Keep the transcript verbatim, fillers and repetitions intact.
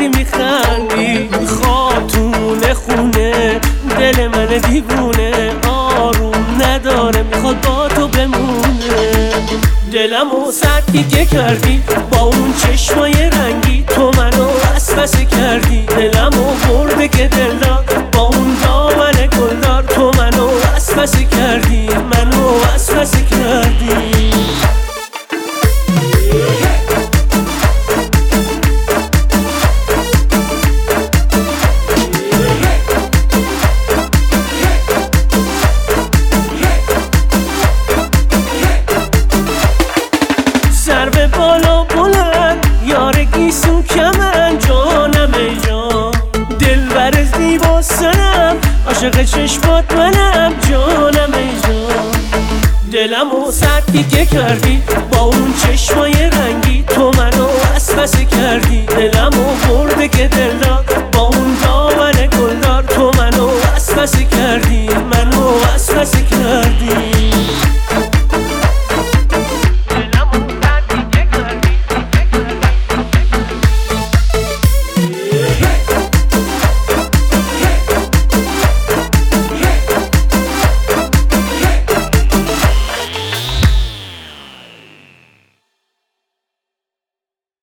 وقتی میخندی خاتون خونه دل من دیوونه آروم نداره میخواد با تو بمونه دلمو سرد دیگه کردی با اون چشمای رنگی تو منو وسوسه کردی دلمو برده که دلدار با اون دامن گلدار تو منو وسوسه کردی منو وسوسه کردی سر به بالا بلند یار گیسون کمن جانم ای جان دل بر زیبا سنم عاشق چشمات منم جانم ای جان دلمو سرد دیگه کردی با اون چشمای رنگی تو منو وسوسه کردی دلمو برده که دلدار با اون دامن گلدار تو منو وسوسه کردی منو